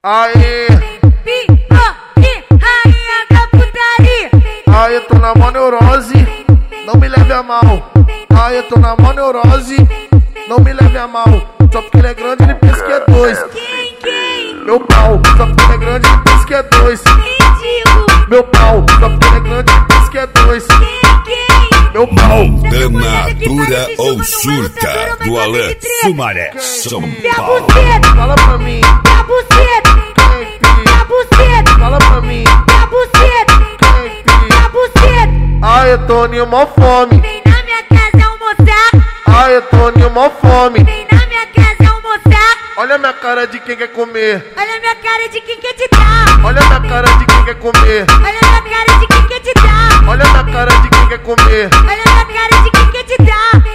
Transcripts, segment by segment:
Aê, rainha da putaria. aê, tô na mó neurose, não me leve a mal. Aê, tô na mó neurose, não me leve a mal. Só porque ele é grande, ele pensa que é dois. Quem? Meu pau, só porque ele é grande, ele pensa que é dois. Mendigo. Meu pau, só porque ele é grande, ele pensa que é dois. Quem? Meu pau, Montana dura ou surta, do Alan Sumaré, São Minha Paulo. buceta, fala pra mim. minha buceta, Quem, fi? minha buceta, Fala pra mim. minha buceta, Quem, fi? minha buceta. Aê, Toninho, mó fome. Vem na minha casa almoçar. Aê, Toninho, mó fome. Vem na minha casa almoçar. Olha minha cara de quem quer comer. Olha minha cara de quem quer te dar. Olha minha cara de quem quer comer. Olha minha cara de quem quer te dar. Olha minha cara de quem quer comer. Olha minha cara de quem quer te dar.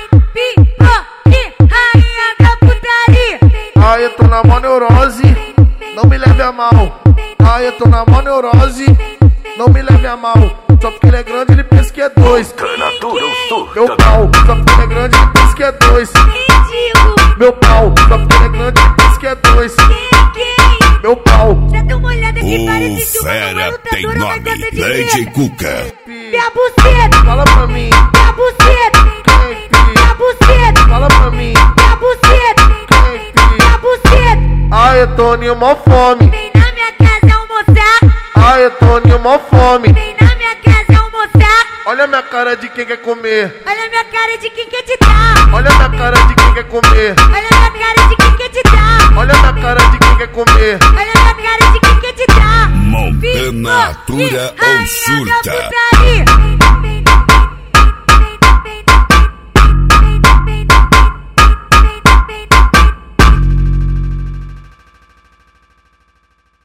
Rainha da putaria. Aê, tô na mó neurose, não me leve a mal. Aê, tô na mó neurose, não me leve a mal. Só porque ele é grande, ele pensa que é dois. Meu pau, só porque ele é grande, ele pensa que é dois. Mendigo. Meu pau, só porque ele é grande, ele pensa que é dois. Quem? Meu pau, Dá uma olhada que O parece fera tem nome, Lady Cuca. Minha buceta, fala pra mim. minha buceta, Quem, fi? minha buceta, Fala pra mim. minha buceta, Quem, fi? minha buceta. Aê, Toninho, mó fome. Vem na minha casa almoçar. Aê, Toninho, mó fome. Vem na minha casa almoçar. Olha minha cara de quem quer comer. Olha minha cara de quem quer te dar. Olha minha cara de quem quer comer. Olha minha cara de quem quer te dar. Olha minha cara de quem quer comer. Olha minha cara de quem quer te dar. Montana dura ou Rainha da surta. putaria.